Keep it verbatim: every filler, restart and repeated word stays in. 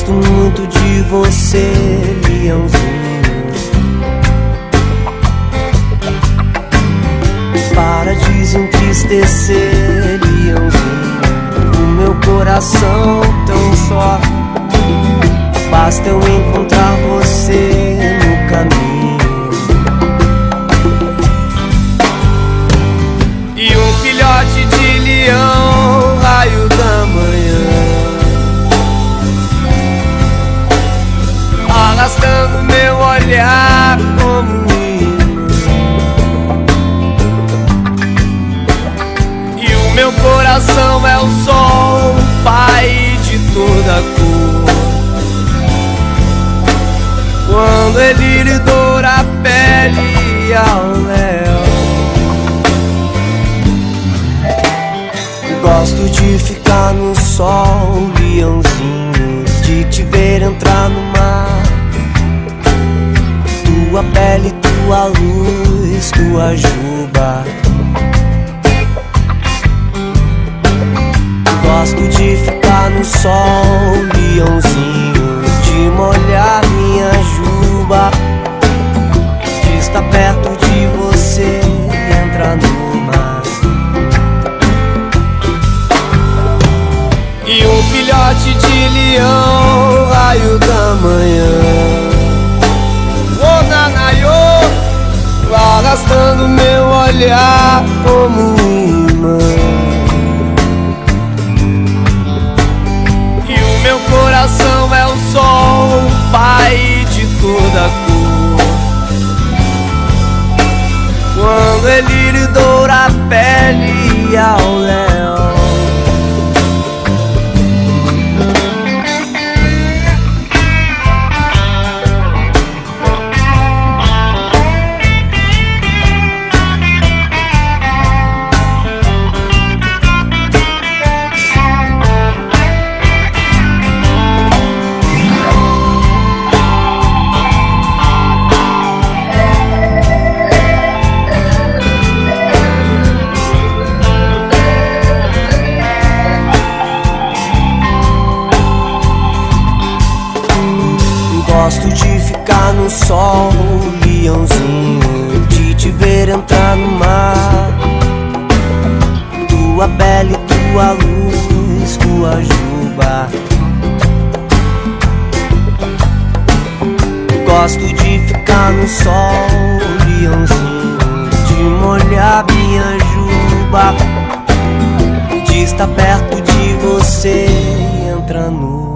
Gosto muito de você, leãozinho. Para desentristecer, leãozinho. O meu coração tão só, basta eu encontrar você no caminho. E um filhote de leão, raio da manhã, arrastando meu olhar como um hino. E o meu coração é o sol, pai de toda cor. Quando ele lhe doura a pele ao léu, gosto de ficar no sol, leãozinho, de te ver entrar no mar. Tua pele, tua luz, tua juba. Gosto de ficar no sol, leãozinho, de molhar minha juba, de estar perto de você e entrar no mar. E um filhote de leão, raio da manhã, oh nanaiô, arrastando meu olhar como um imã. E o meu coração é o sol, pai de toda cor. Quando ele lhe doura a pele ao léu, gosto de ficar no sol, leãozinho, de te ver entrar no mar. Tua pele, tua luz, tua juba. Gosto de ficar no sol, leãozinho, de molhar minha juba, de estar perto de você e entrar no